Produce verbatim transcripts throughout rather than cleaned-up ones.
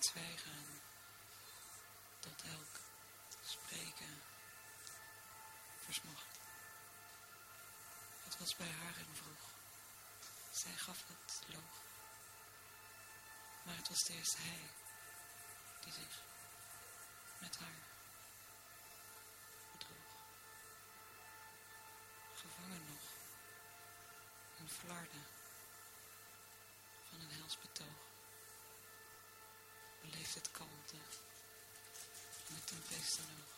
het zwijgen en dat elk spreken versmocht. Het was bij haar en vroeg. Zij gaf het loog. Maar het was eerst hij die zich met haar bedroog. Gevangen nog in flarden van een hels betoog, beleeft het kalmte in de tempeestenoog.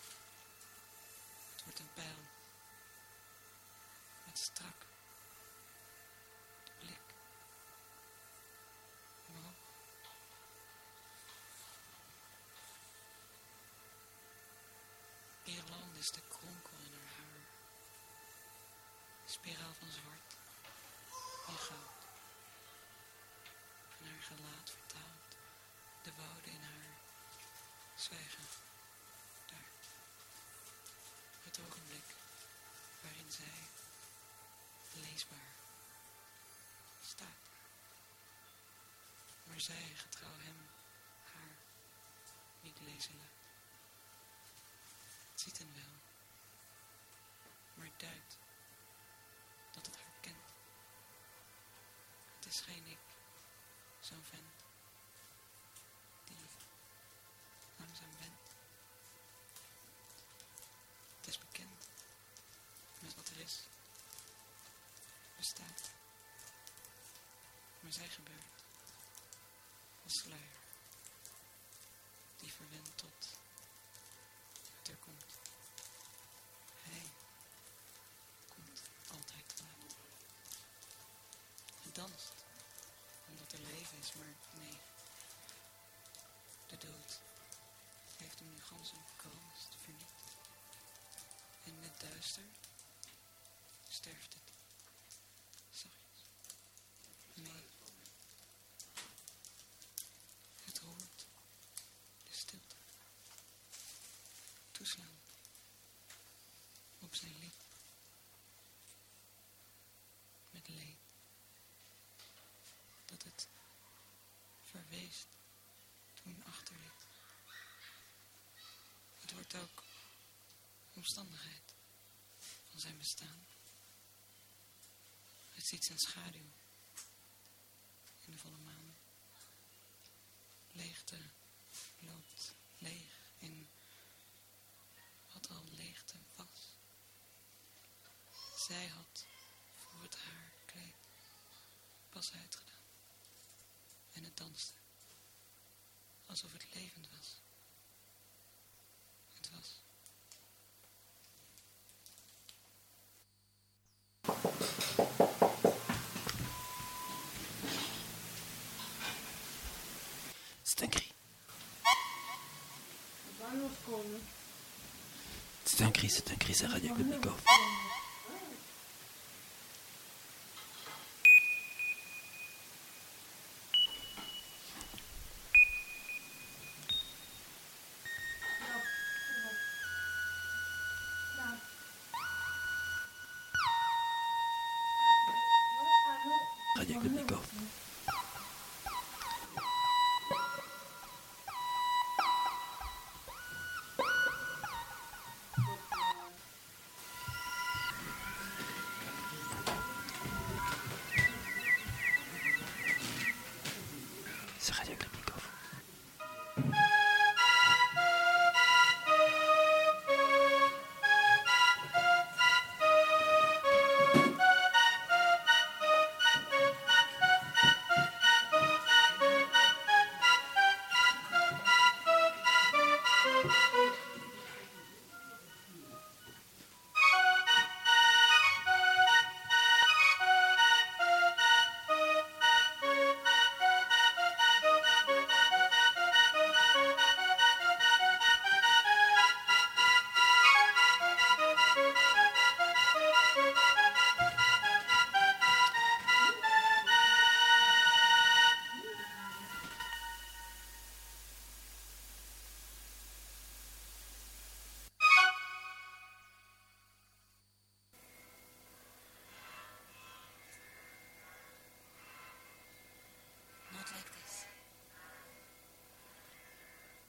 Het wordt een pijl met strak de blik omhoog. Ierland is de kronkel in haar haar, spiraal van zwart en goud. En haar gelaat vertaalt de wouden in haar zwijgen. Daar. Het ogenblik waarin zij leesbaar staat. Maar zij getrouw hem haar niet lezen laat. Het ziet hem wel, maar duidt dat het haar kent. Het is geen ik, zo'n vent, die langzaam bent. Het is bekend met wat er is, bestaat, maar zij gebeurt als sluier, die verwendt tot het er komt. Hij komt altijd te laat. Het danst, omdat er leven is, maar nee. De dood heeft hem nu gans een kroost verniet. En in het duister sterft het zachtjes mee. Het hoort de stilte toeslaan op zijn lip met leed dat het verweest toen achterliet. Het wordt ook omstandigheid van zijn bestaan. Het ziet zijn schaduw in de volle maan. Leegte loopt leeg in wat al leegte was. Zij had voor het haar kleed pas uitgedaan. En het danste, alsof het levend was. Het was. Stankry. Stankry, Stankry, c'est Radio Globnikov. Radio Globnikov. C'est Radio Globnikov.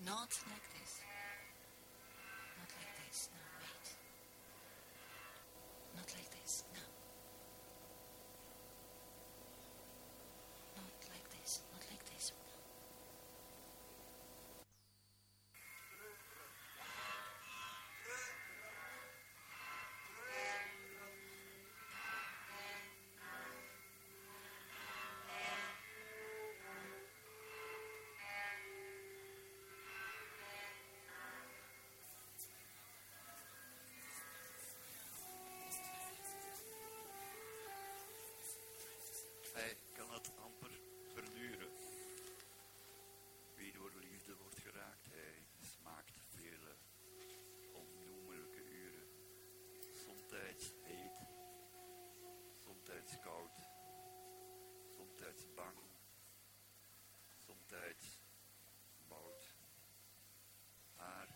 Not like this. Not like this. No, wait. Not like this. No. Not like this. Not like this. No. Hij kan het amper verduren. Wie door liefde wordt geraakt, hij smaakt vele onnoemelijke uren. Somtijds heet, somtijds koud, somtijds bang, somtijds boud. Haar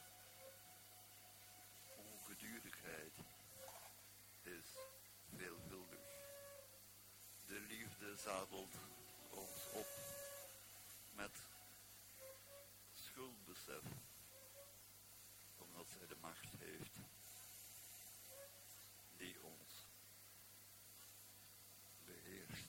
ongedurigheid is veelvuldig. De liefde zadelt ons op met schuldbesef, omdat zij de macht heeft die ons beheerst.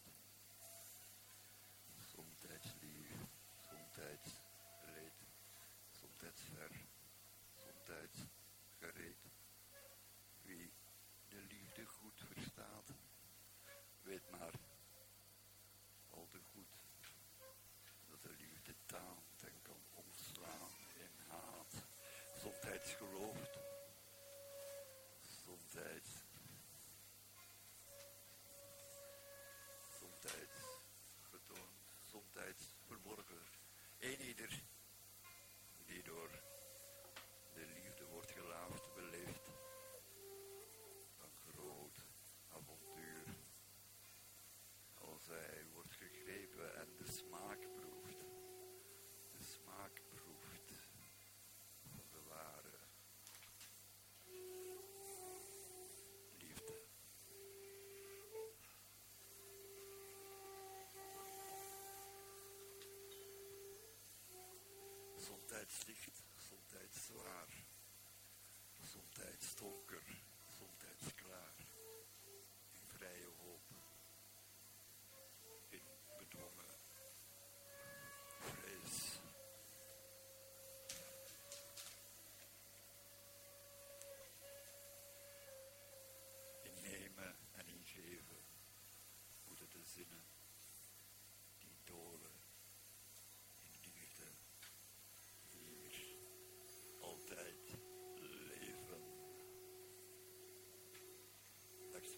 Somtijds lief, somtijds leed, somtijds ver, somtijds gereed. Wie de liefde goed verstaat, weet maar al te goed dat de liefde taamt en kan omslaan in haat. Somtijds gelooft, somtijds, somtijds getoond, somtijds verborgen. Een ieder die door de liefde wordt gelaafd, beleeft een groot avontuur. Als hij wordt gegrepen en de smaak proeft, de smaak proeft van de ware liefde. Somtijds licht, somtijds zwaar, somtijds donker, somtijds klaar, in vrije hoop. In bedwongen vrees. In nemen en in geven moeten de zinnen die dolen in liefde hier altijd leven. Dankjewel.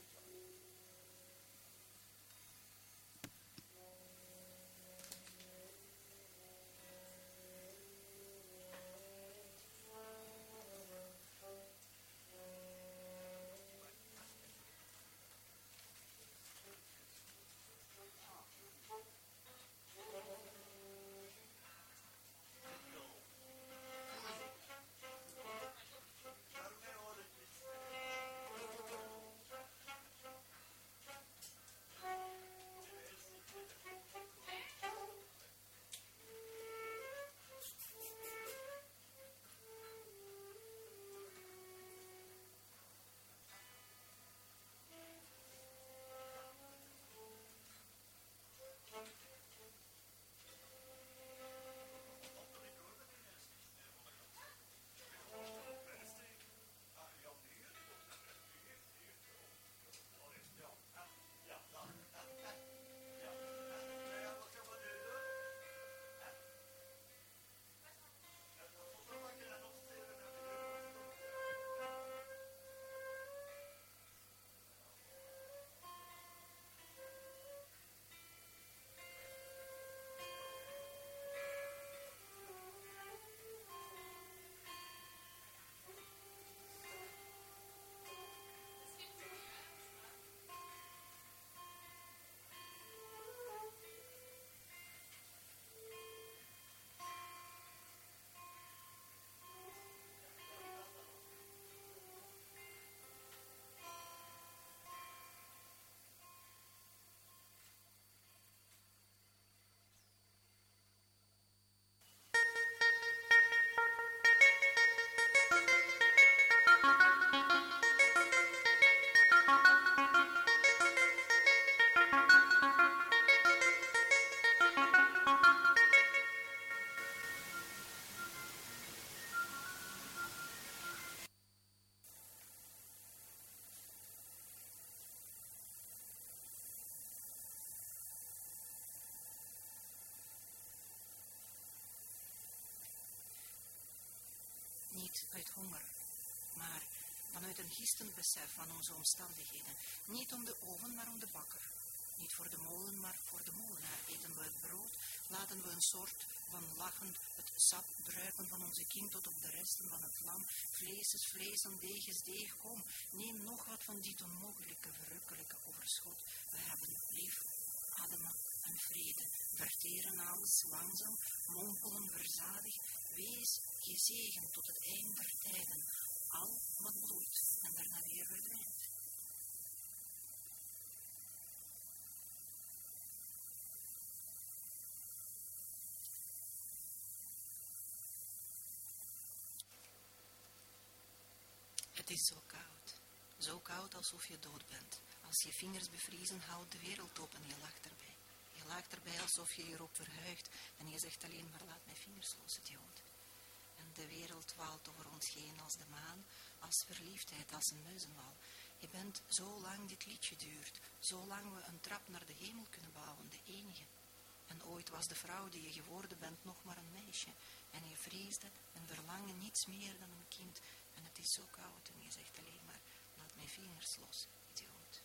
niet uit honger, maar vanuit een gistend besef van onze omstandigheden. Niet om de oven, maar om de bakker. Niet voor de molen, maar voor de molenaar. Eten we het brood, laten we een soort van lachend het sap druipen van onze kin tot op de resten van het lam. Vlees is vlees en deeg is deeg. Kom, neem nog wat van dit onmogelijke, verrukkelijke overschot. We hebben lief, ademen en vrede. Verteren alles langzaam, mompelen verzadigd. Wees gezegend tot het eind der tijden. Al wat bloeit en daarna weer verdwijnt. Het is zo koud. Zo koud alsof je dood bent. Als je vingers bevriezen, houdt de wereld op en je lacht erbij. Je lacht erbij alsof je hierop verheugt en je zegt alleen maar laat mijn vingers los, idioot. En de wereld waalt over ons heen als de maan, als verliefdheid, als een muizenwal. Je bent zo lang dit liedje duurt, zo lang we een trap naar de hemel kunnen bouwen, de enige. En ooit was de vrouw die je geworden bent nog maar een meisje. En je vreesde en verlangde niets meer dan een kind. En het is zo koud en je zegt alleen maar, laat mijn vingers los, idioot.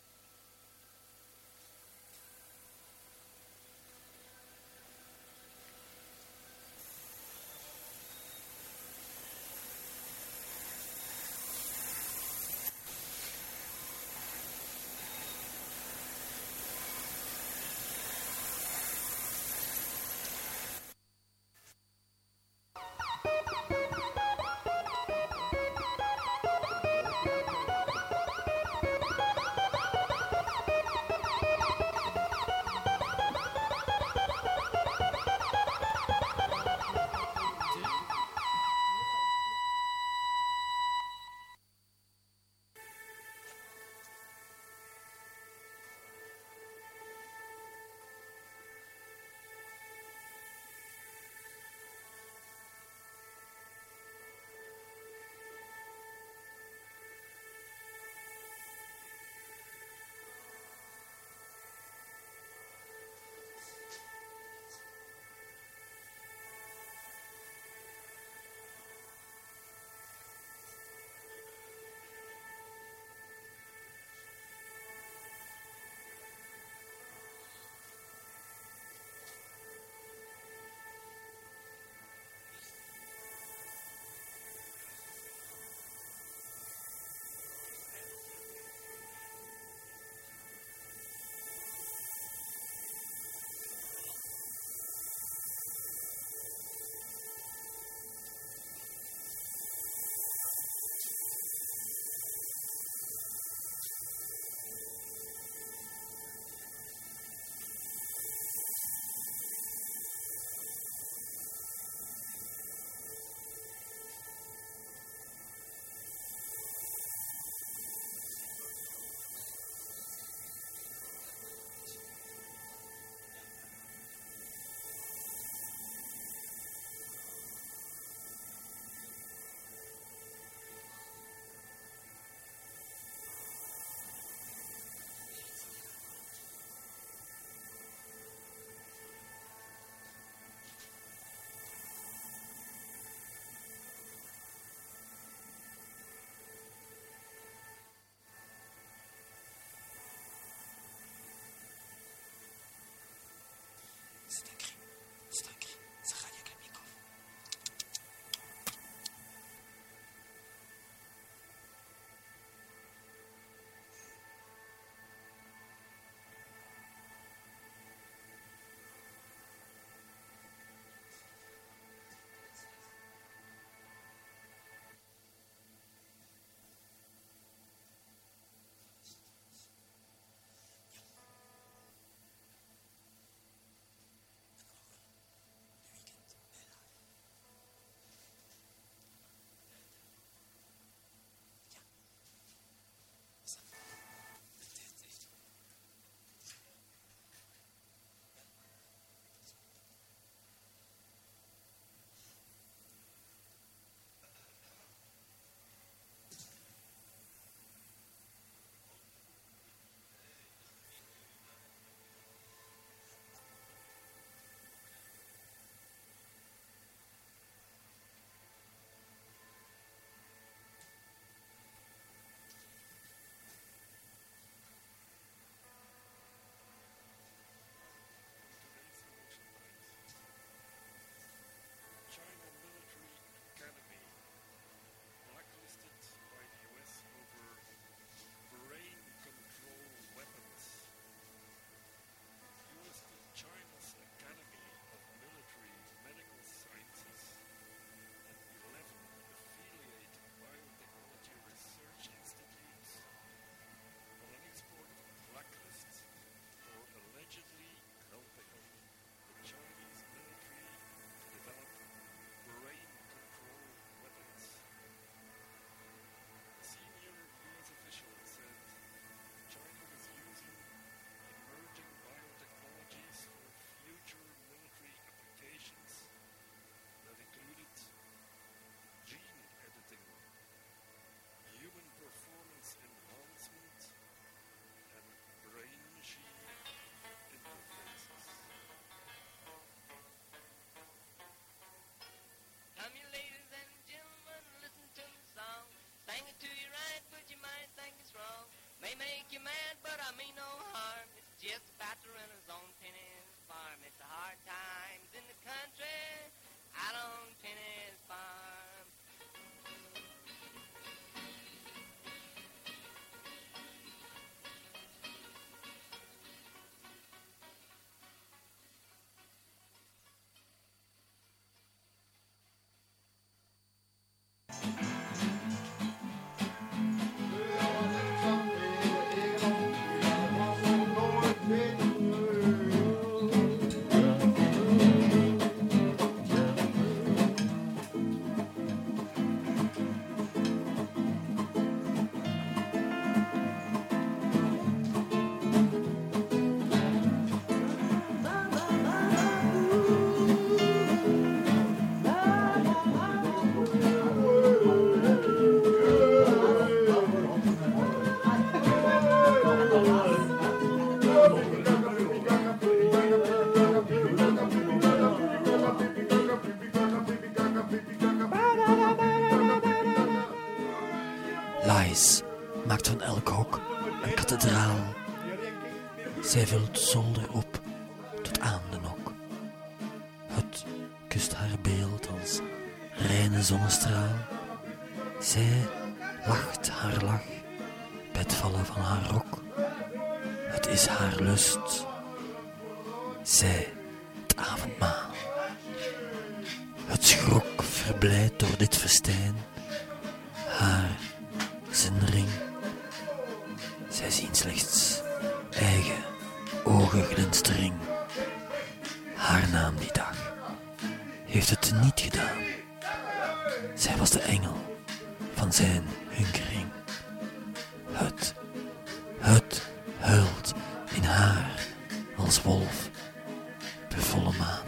Zij vult zolder op tot aan de nok. Het kust haar beeld als reine zonnestraal. Zij lacht haar lach bij het vallen van haar rok. Het is haar lust. Zij, het avondmaal. Het schrok verblijd door dit festijn. Haar, zijn ring. Zij zien slechts eigen ogen glinstering. Haar naam die dag heeft het niet gedaan. Zij was de engel van zijn hunkering. Het, het huilt in haar als wolf bij volle maan.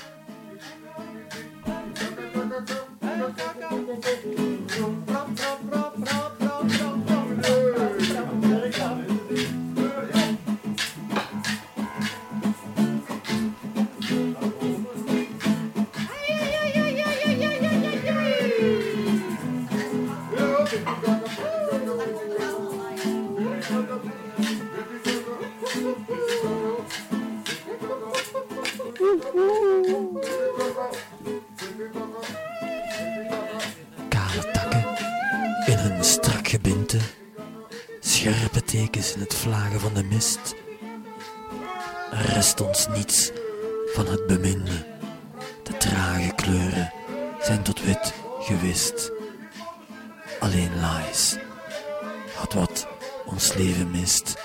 Kale takken in hun strak gebinte, scherpe tekens in het vlagen van de mist. Er rest ons niets van het beminde. De trage kleuren zijn tot wit gewist. Alleen Lies had wat ons leven mist.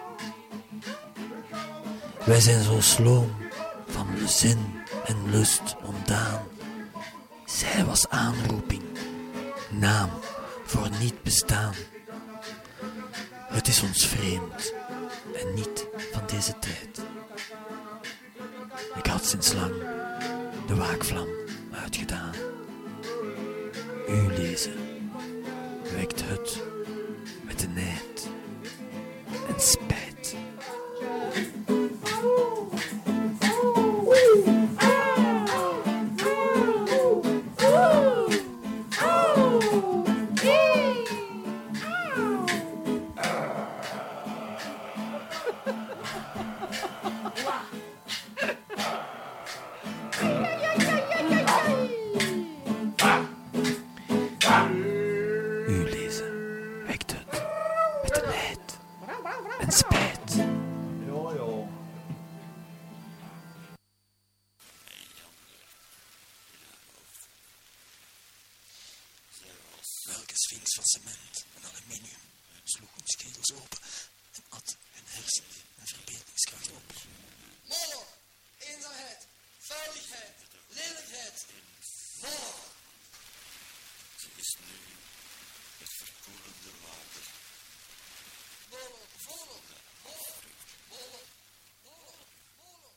Wij zijn zo sloom van zin en lust ontdaan. Zij was aanroeping, naam voor niet bestaan. Het is ons vreemd en niet van deze tijd. Ik had sinds lang de waakvlam uitgedaan. U lezen wekt het met de nijd en spijt. U lezen wekt het met de nijd en spijt. Welke sphinx van cement en aluminium sloeg hun schedels open en at hun hersens en verbeeldingskracht op. Moloch, eenzaamheid, vuiligheid, lelijkheid. Moloch. Ze is nu het verkoelende water. Moloch, Moloch, Moloch, Moloch, Moloch, Moloch.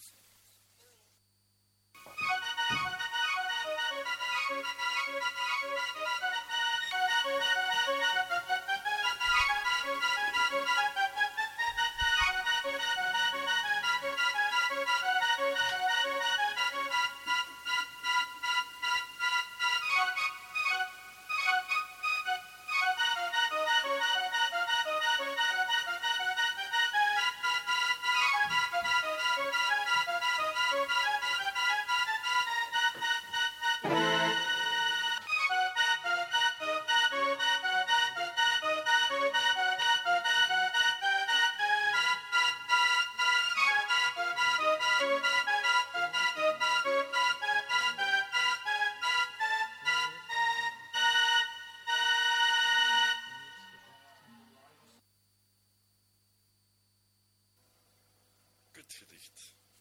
Kutgedicht.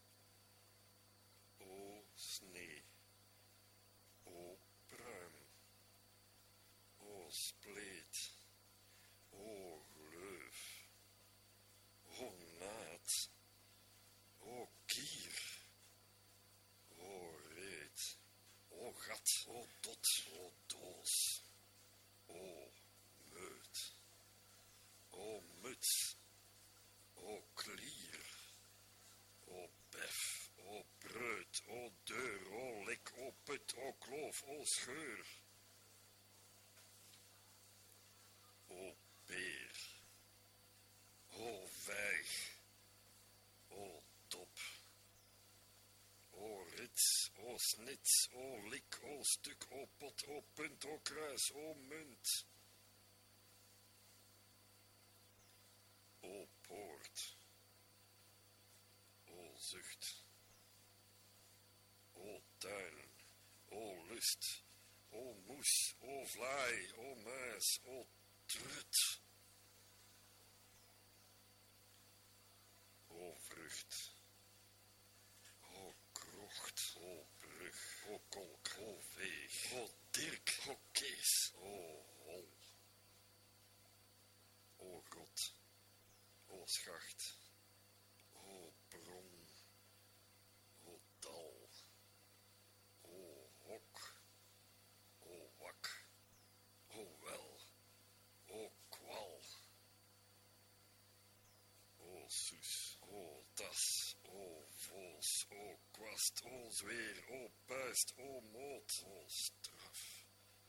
O snee, o pruim, o spleet, o gleuf, o naad, o kier, o reet, o gat, o dot, o doos, o meut, o muts, o klier, o bef, o breut, o deur, o lek, o put, o kloof, o scheur. O beer, o vijg, snit, o lik, o stuk, o pot, o punt, o kruis, o munt. O poort, o zucht, o tuin, o lust, o moes, o vlaai, o muis, o trut. O vrucht, o krocht, o brug, o kolk, o veeg, o dirk, o kees, o hol, o grot, o schacht, o bron, o dal, o hok, o wak, o wel, o kwal, o soes, o tas, o vos, o kwast, o zweer, o puist, o moot, o straf,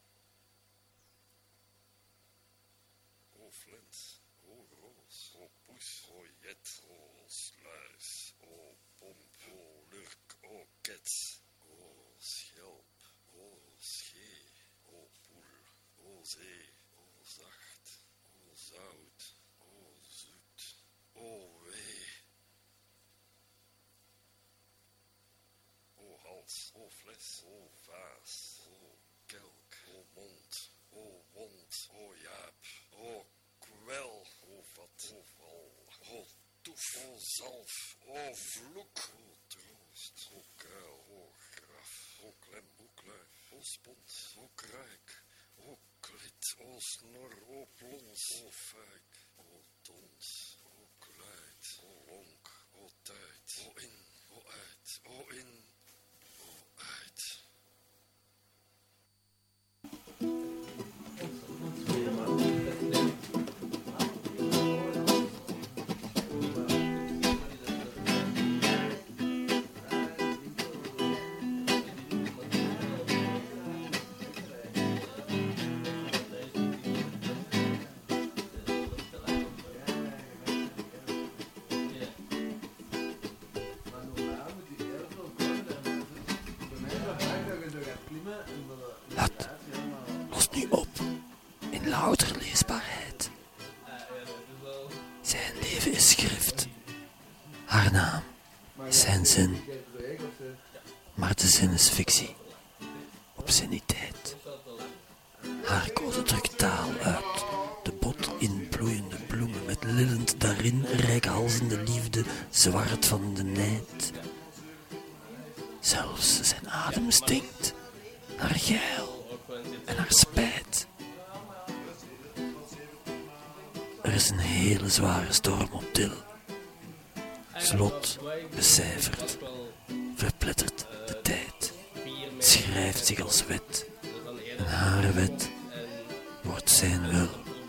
o flint, o roos, o poes, o jet, o sluis, o pomp, o lurk, o kets, o schelp, o schee, o poel, o zee, o zacht, o zout, o zoet, o wee, o hals, o fles, o vaas, o kelk, o mond, o wond, o jaap, o kwel, o vat, o val, o toef, o zalf, o vloek, o troost, o kuil, o graf, o klem, o kluif, o spont, o kruik, o klit, o snor, o plons, o fuik, o dons, o kluit, o lonk, o tuit, o in, o uit, o in, o uit. Het lost nu op in louter leesbaarheid. Zijn leven is schrift. Haar naam is zijn zin. Maar de zin is fictie. Obsceniteit. Haar code drukt taal uit. De bot in bloeiende bloemen met lillend daarin reikhalzende liefde, zwart van de nijd. Zelfs zijn adem stinkt naar geil en naar spijt. Er is een hele zware storm op til. Slot becijfert, verplettert de tijd, schrijft zich als wet. En haar wet wordt zijn wil.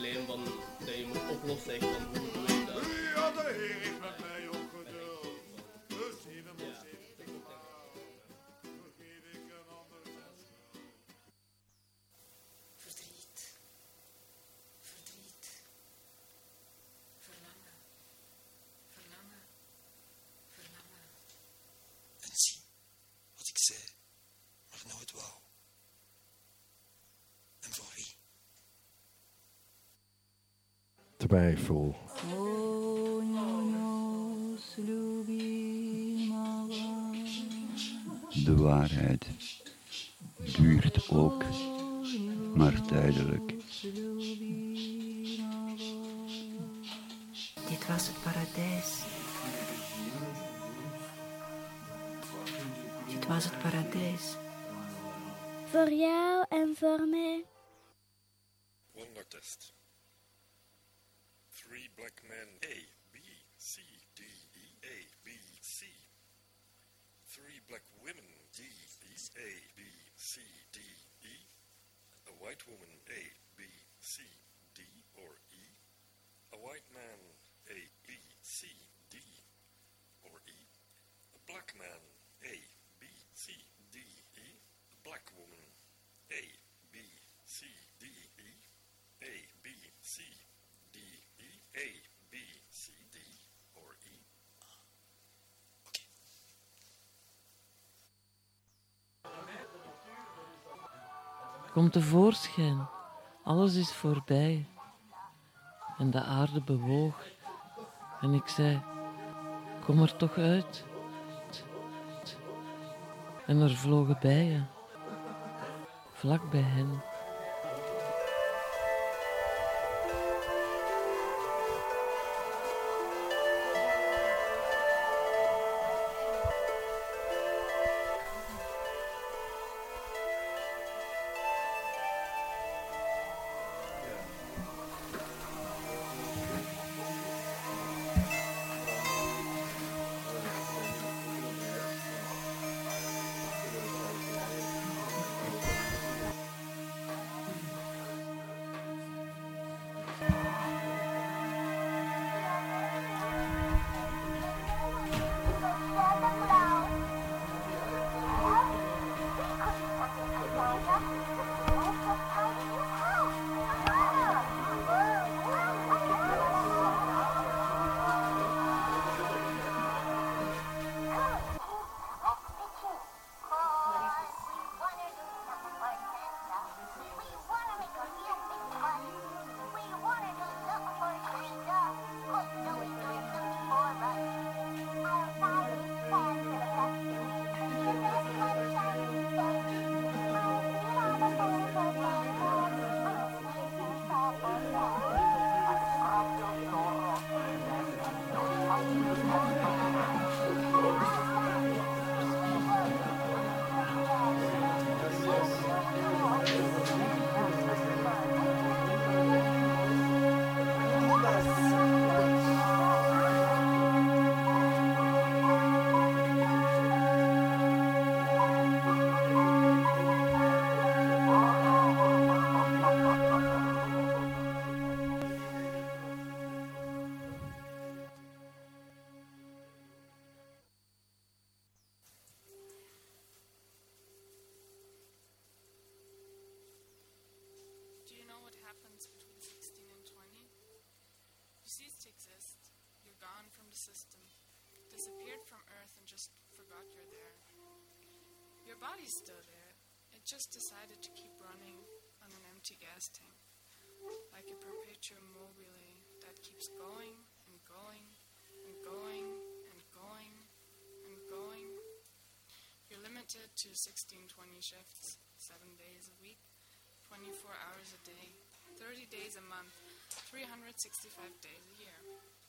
Ja, de Heer is met mij op geduld. Dus hier moet ik te klagen. Vergeet ik een ander zes. Verdriet. Verdriet. Verlangen. Verlangen. Verlangen. En zie wat ik zei, maar nooit wou. En voor wie? Twijfel. De waarheid duurt ook, maar tijdelijk. Dit was het paradijs. Dit was het paradijs. Voor jou en voor mij. Wondertest. Three black men, A, B, C, D, E, A, B, C. Three black women, D, E, A, B, C, D, E. A white woman, A, B, C, D, or E. A white man, A, B, C, D, or E. A black man, A, B, C, D, E. A black woman, A, B, C, D, E. A, B, C, D, E. A, B, C, D, or E. komt tevoorschijn. Alles is voorbij. En de aarde bewoog. En ik zei, kom er toch uit. En er vlogen bijen. Vlak bij hen. Your body's still there. It just decided to keep running on an empty gas tank, like a perpetuum mobile that keeps going and going and going and going and going. You're limited to sixteen twenty shifts, seven days a week, twenty-four hours a day, thirty days a month, three hundred sixty-five days a year.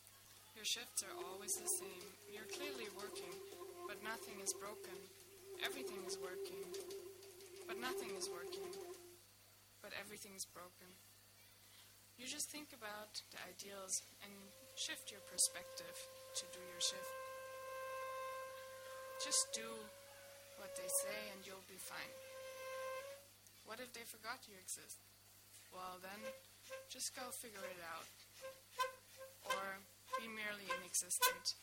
Your shifts are always the same. You're clearly working, but nothing is broken. Everything is working, but nothing is working, but everything is broken. You just think about the ideals and shift your perspective to do your shift. Just do what they say and you'll be fine. What if they forgot you exist? Well then, just go figure it out. Or be merely inexistent.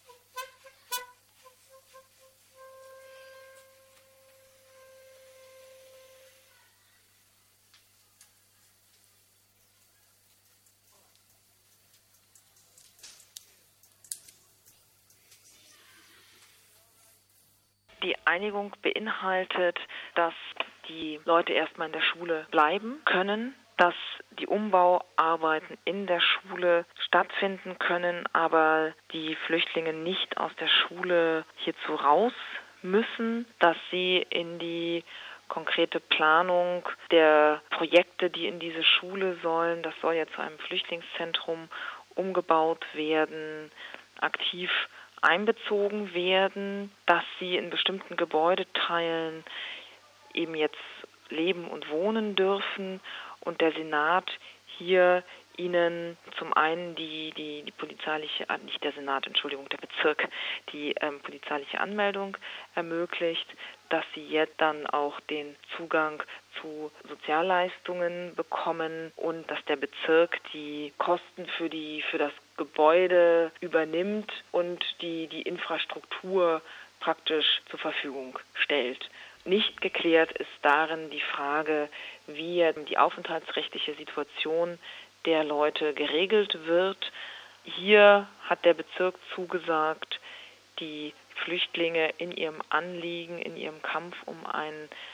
Die Einigung beinhaltet, dass die Leute erstmal in der Schule bleiben können, dass die Umbauarbeiten in der Schule stattfinden können, aber die Flüchtlinge nicht aus der Schule hierzu raus müssen, dass sie in die konkrete Planung der Projekte, die in diese Schule sollen, das soll ja zu einem Flüchtlingszentrum umgebaut werden, aktiv einbezogen werden, dass sie in bestimmten Gebäudeteilen eben jetzt leben und wohnen dürfen und der Senat hier ihnen zum einen die, die, die polizeiliche, nicht der Senat, Entschuldigung, der Bezirk, die ähm, polizeiliche Anmeldung ermöglicht, dass sie jetzt dann auch den Zugang zu Sozialleistungen bekommen und dass der Bezirk die Kosten für die für das Gebäude übernimmt und die, die Infrastruktur praktisch zur Verfügung stellt. Nicht geklärt ist darin die Frage, wie die aufenthaltsrechtliche Situation der Leute geregelt wird. Hier hat der Bezirk zugesagt, die Flüchtlinge in ihrem Anliegen, in ihrem Kampf um ein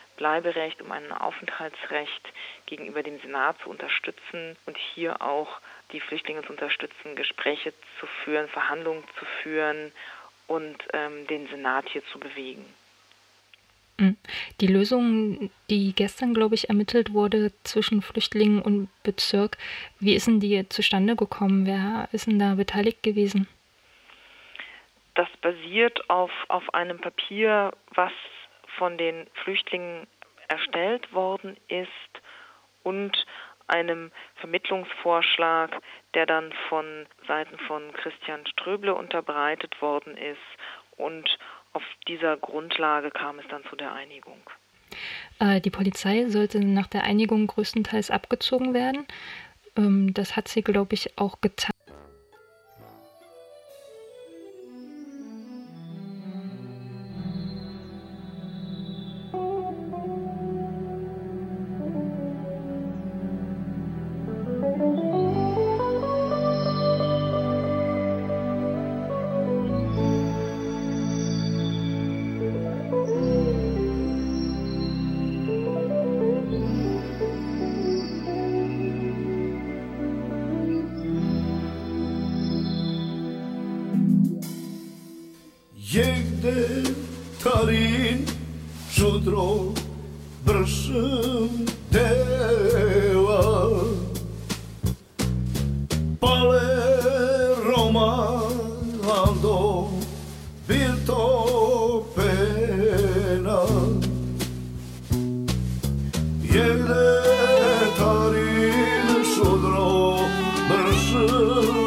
Bleiberecht, um ein Aufenthaltsrecht gegenüber dem Senat zu unterstützen und hier auch die Flüchtlinge zu unterstützen, Gespräche zu führen, Verhandlungen zu führen und ähm, den Senat hier zu bewegen. Die Lösung, die gestern, glaube ich, ermittelt wurde zwischen Flüchtlingen und Bezirk, wie ist denn die zustande gekommen? Wer ist denn da beteiligt gewesen? Das basiert auf, auf einem Papier, was von den Flüchtlingen erstellt worden ist und einem Vermittlungsvorschlag, der dann von Seiten von Christian Ströble unterbreitet worden ist, und auf dieser Grundlage kam es dann zu der Einigung. Äh, die Polizei sollte nach der Einigung größtenteils abgezogen werden. Ähm, das hat sie, glaube ich, auch getan. Jegde Karin Šudro bršem teva Pale Romando Bilto pena Jegde Karin Šudro bršem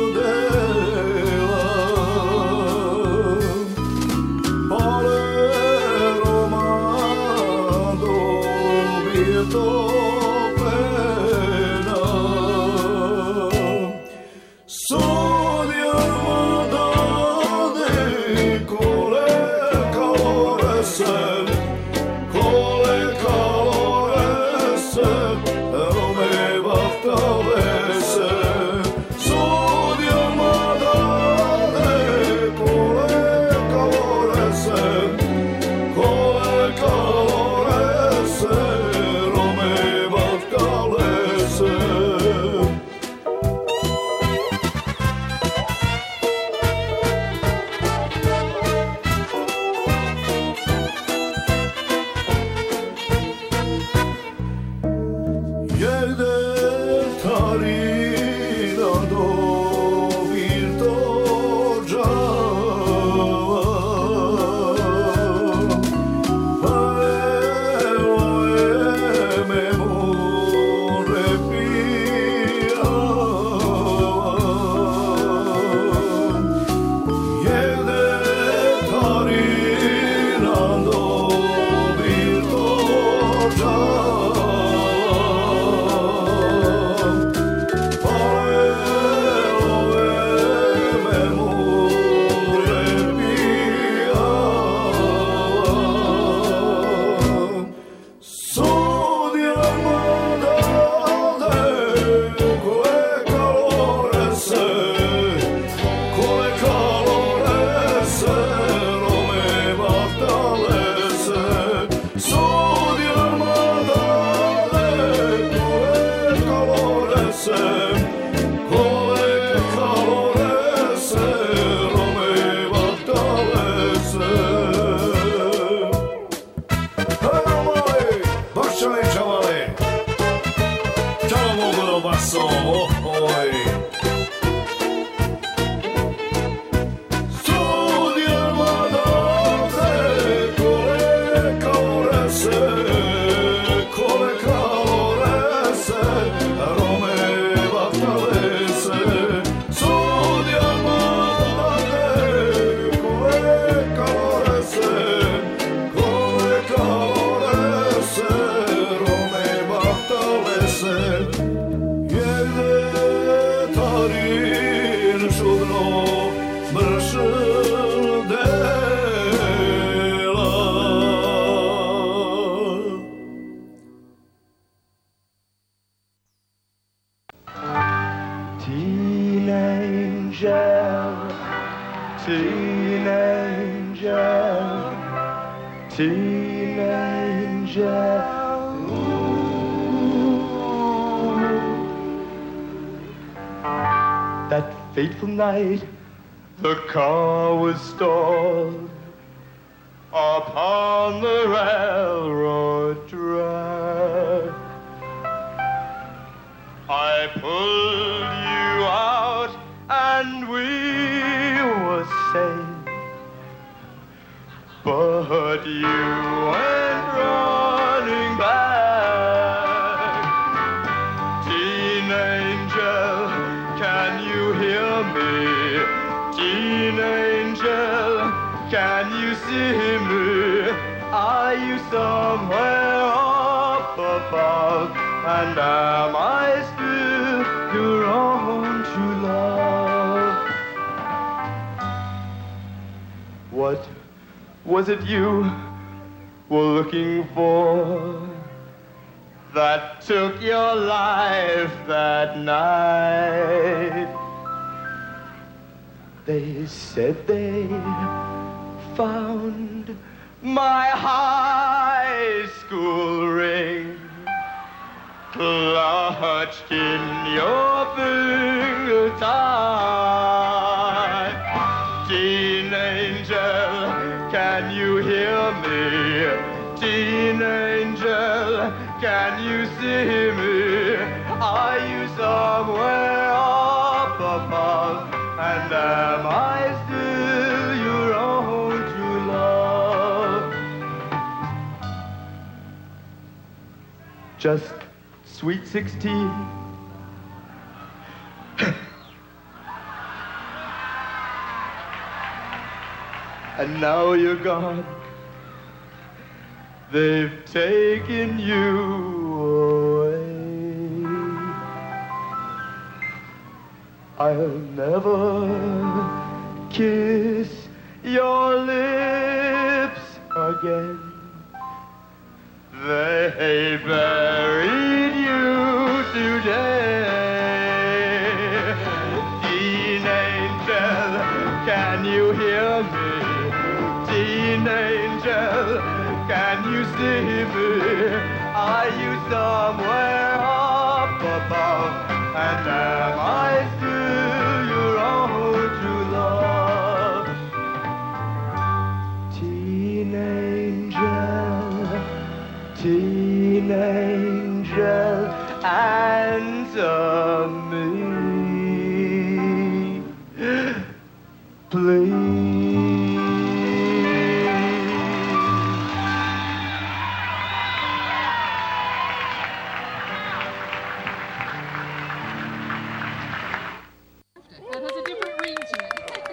Teen angel, teen angel, angel. That fateful night, the car was stalled upon the railroad track. I pulled you out and we were safe, but you went running back. Teen angel, can you hear me? Teen angel, can you see me? Are you somewhere up above? And am I still your own true love? What was it you were looking for that took your life that night? They said they found my high school ring clutched in your finger tight. Teen angel, can you hear me? Teen angel, can you see me? Are you somewhere up above? And am I still your own true love? Just sweet sixteen. And now you're gone. They've taken you away. I'll never kiss your lips again. They buried you today. Teen angel, can you hear me? Teen angel, can you see me? Are you somewhere up above? And am I still your own true love? Teen angel, teen angel, answer me, please. That has a different ring to it.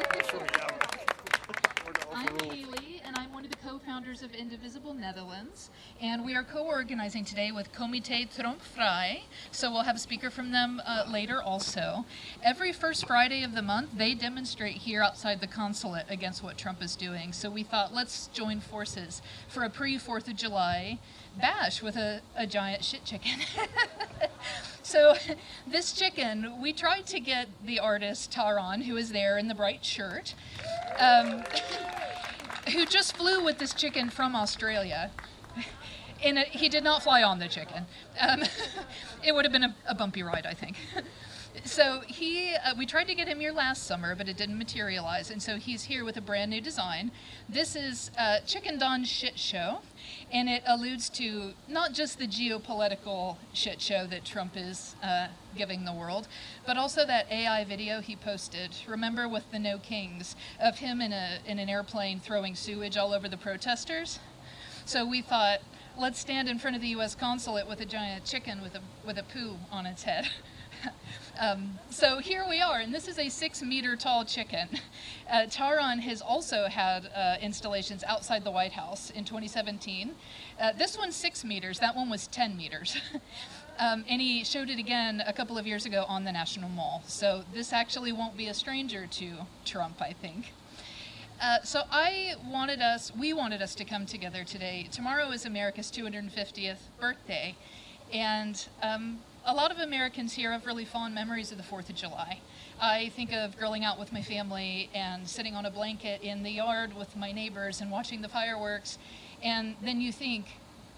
I'm Haley, and I'm one of the co-founders of Indivisible Netherlands, and we are co-organizing today with Comité Trump Vrij, so we'll have a speaker from them uh, later also. Every first Friday of the month, they demonstrate here outside the consulate against what Trump is doing, so we thought let's join forces for a pre-fourth of July bash with a, a giant shit chicken. So this chicken, we tried to get the artist Taran, who is there in the bright shirt, um, who just flew with this chicken from Australia. And it, he did not fly on the chicken. Um, it would have been a, a bumpy ride, I think. So he, uh, we tried to get him here last summer, but it didn't materialize, and so he's here with a brand new design. This is uh, Chicken Don Shit Show, and it alludes to not just the geopolitical shit show that Trump is uh, giving the world, but also that A I video he posted, remember, with the No Kings, of him in a in an airplane throwing sewage all over the protesters. So we thought, let's stand in front of the U S consulate with a giant chicken with a with a poo on its head. Um, so here we are, and this is a six meter tall chicken. Uh, Taran has also had uh, installations outside the White House in twenty seventeen. Uh, this one's six meters, that one was ten meters. um, and he showed it again a couple of years ago on the National Mall. So this actually won't be a stranger to Trump, I think. Uh, so I wanted us, we wanted us to come together today. Tomorrow is America's two hundred fiftieth birthday, and um, a lot of Americans here have really fond memories of the fourth of July. I think of grilling out with my family and sitting on a blanket in the yard with my neighbors and watching the fireworks, and then you think,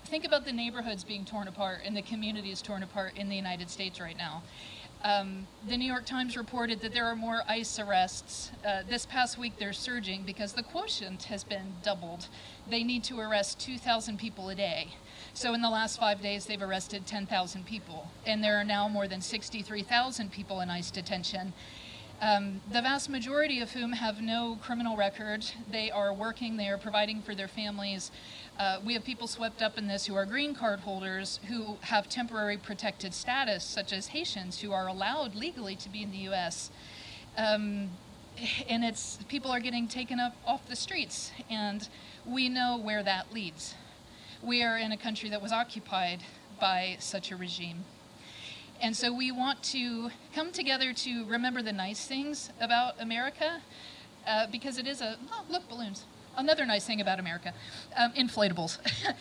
think about the neighborhoods being torn apart and the communities torn apart in the United States right now. Um, the New York Times reported that there are more ICE arrests. Uh, this past week they're surging because the quotient has been doubled. They need to arrest two thousand people a day. So in the last five days they've arrested ten thousand people. And there are now more than sixty-three thousand people in ICE detention. Um, the vast majority of whom have no criminal record. They are working, they are providing for their families. Uh, we have people swept up in this who are green card holders who have temporary protected status, such as Haitians who are allowed legally to be in the U S. Um, and it's people are getting taken up off the streets, and we know where that leads. We are in a country that was occupied by such a regime. And so we want to come together to remember the nice things about America, uh, because it is a, oh, look, balloons. Another nice thing about America, um, inflatables.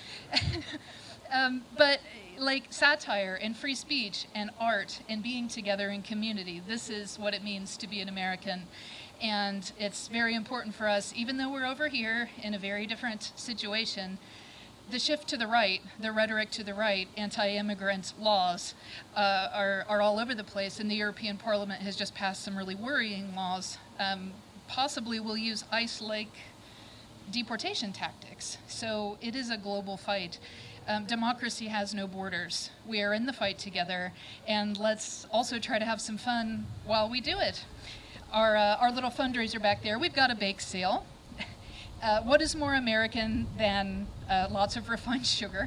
um, but like satire and free speech and art and being together in community, this is what it means to be an American. And it's very important for us, even though we're over here in a very different situation. The shift to the right, the rhetoric to the right, anti-immigrant laws uh, are, are all over the place, and the European Parliament has just passed some really worrying laws. Um, possibly will use ICE-like deportation tactics. So it is a global fight. Um, democracy has no borders. We are in the fight together, and let's also try to have some fun while we do it. Our, uh, our little fundraiser back there, we've got a bake sale. Uh, what is more American than uh, lots of refined sugar?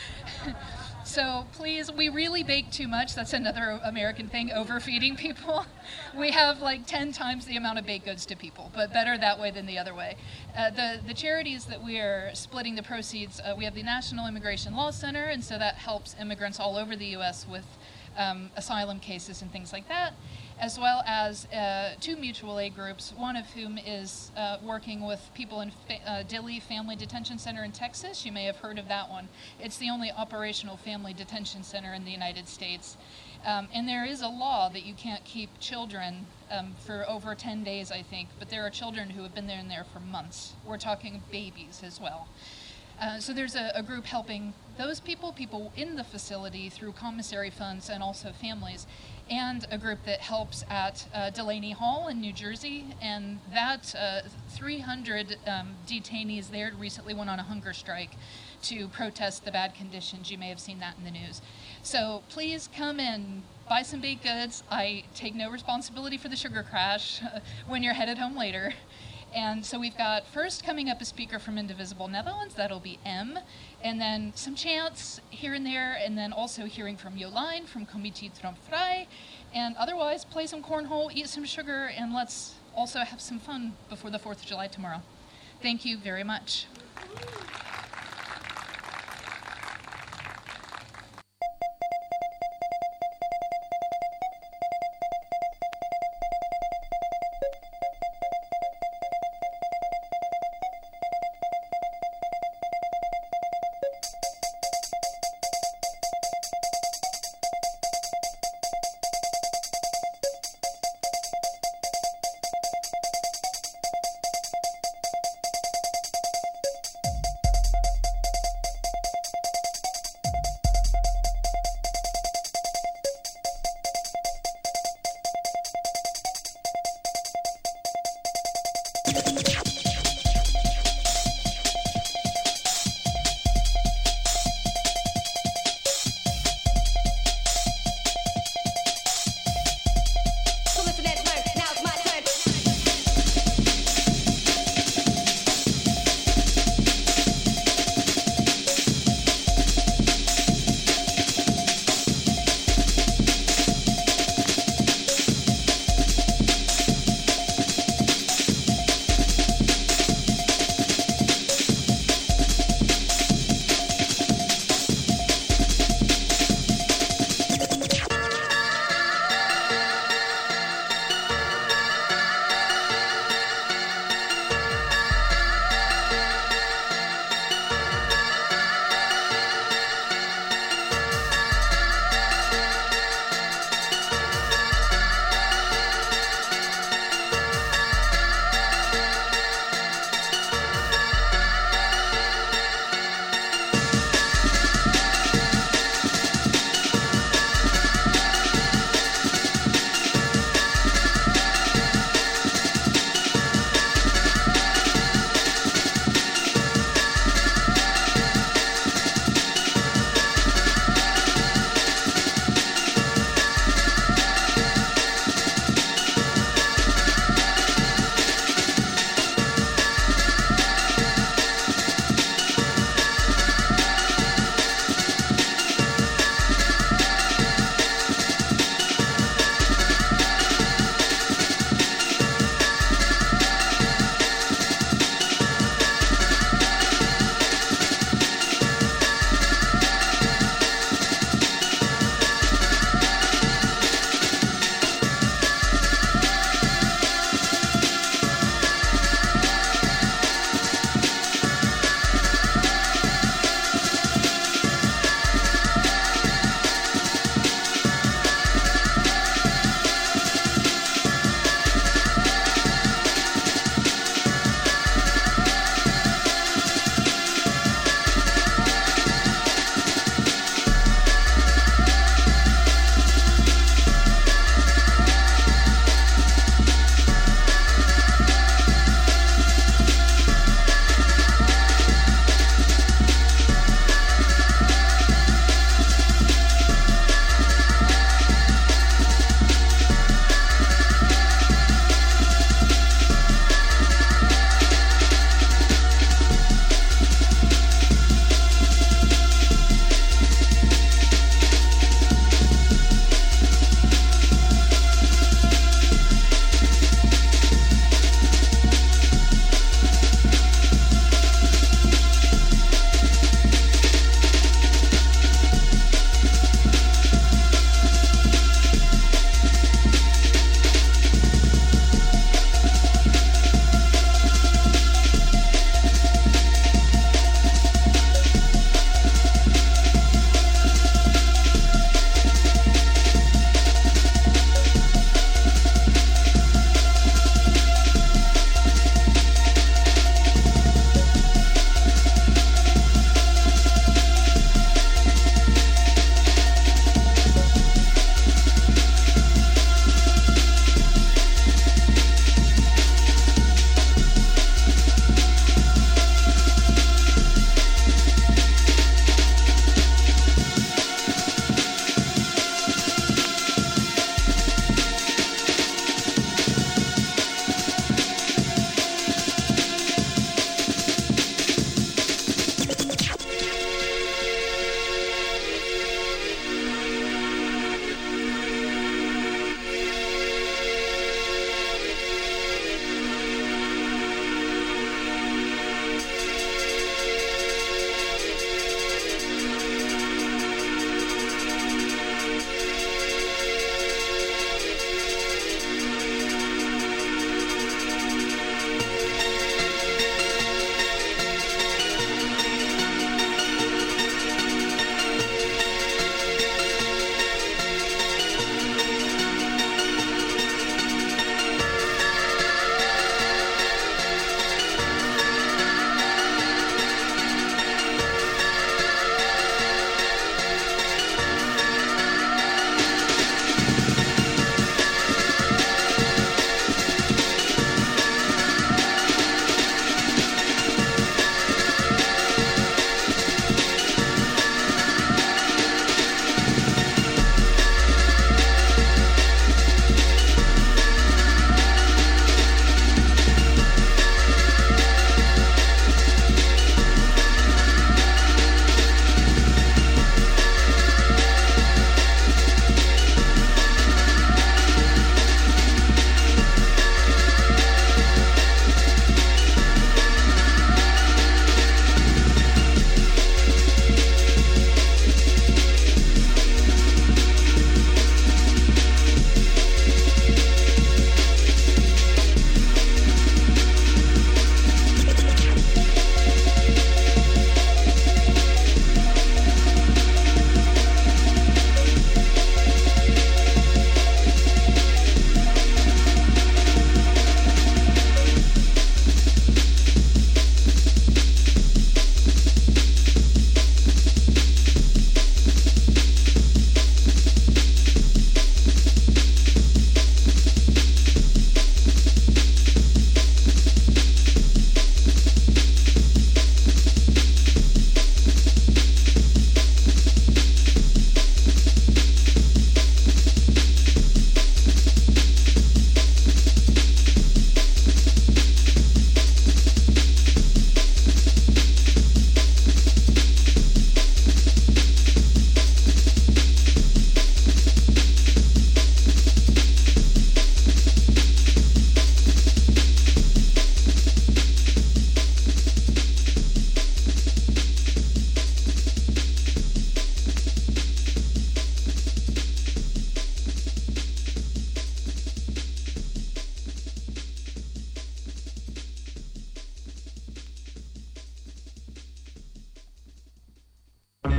So please, we really bake too much. That's another American thing, overfeeding people. We have like ten times the amount of baked goods to people, but better that way than the other way. Uh, the, the charities that we are splitting the proceeds, uh, we have the National Immigration Law Center, and so that helps immigrants all over the U S with um, asylum cases and things like that, as well as uh, two mutual aid groups, one of whom is uh, working with people in fa- uh, Dilley Family Detention Center in Texas. You may have heard of that one. It's the only operational family detention center in the United States. Um, and there is a law that you can't keep children um, for over ten days, I think, but there are children who have been there in there for months. We're talking babies as well. Uh, so there's a, a group helping those people, people in the facility through commissary funds and also families, and a group that helps at uh, Delaney Hall in New Jersey, and that uh, three hundred um, detainees there recently went on a hunger strike to protest the bad conditions. You may have seen that in the news. So please come in, buy some baked goods. I take no responsibility for the sugar crash uh, when you're headed home later. And so we've got first coming up a speaker from Indivisible Netherlands, that'll be M, and then some chants here and there, and then also hearing from Jolijn from Comité Tromp Vrij, and otherwise play some cornhole, eat some sugar, and let's also have some fun before the fourth of July tomorrow. Thank you very much.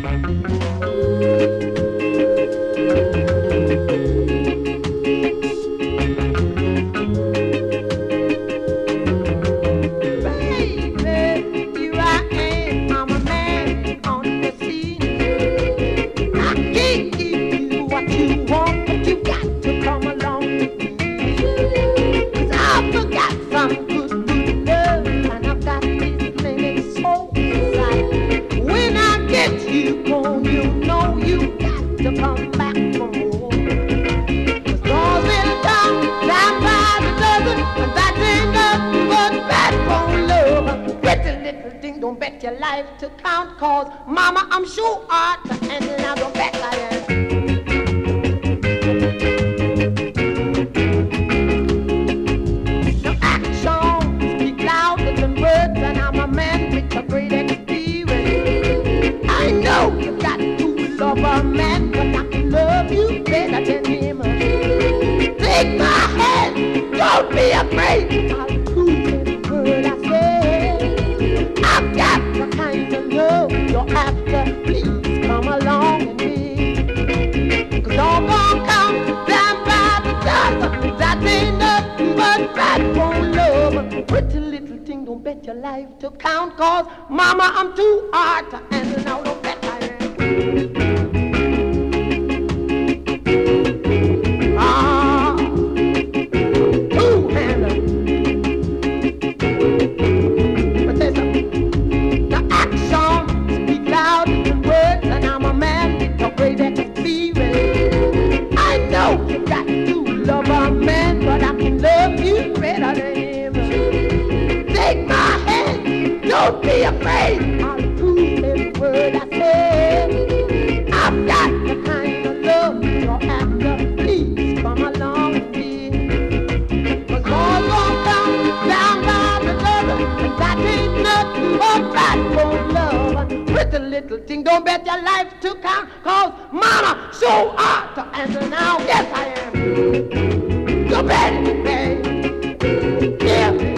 Your life to count, cause mama, I'm sure art and now don't bet I am. No action speak louder than words, and I'm a man with a great experience. I know you got to love a man, but I can love you better than him. Take my hand, don't be afraid. I'll prove every word I say. I've got the kind of love you're after. Please come along with me. Cause all gonna come down by the dozen. That ain't nothing but backbone love. Pretty little thing, don't bet your life to count. Cause mama, I'm too hard to handle. Now don't bet I am. Ah, two handle. But there's a the action speak louder than words, and I'm a man with a great experience. I know you got to love a man, but I can love you better than him. Take my hand, don't be afraid. I'll prove every word I say. I've got the kind of love you're after. Please come along with me. Cause all gonna come down by the dozen, and that ain't nothing but backbone love. Pretty little thing, don't bet your life to count. Cause mama, so hard to answer now. Yes, I am. Go bet it, babe. Yeah.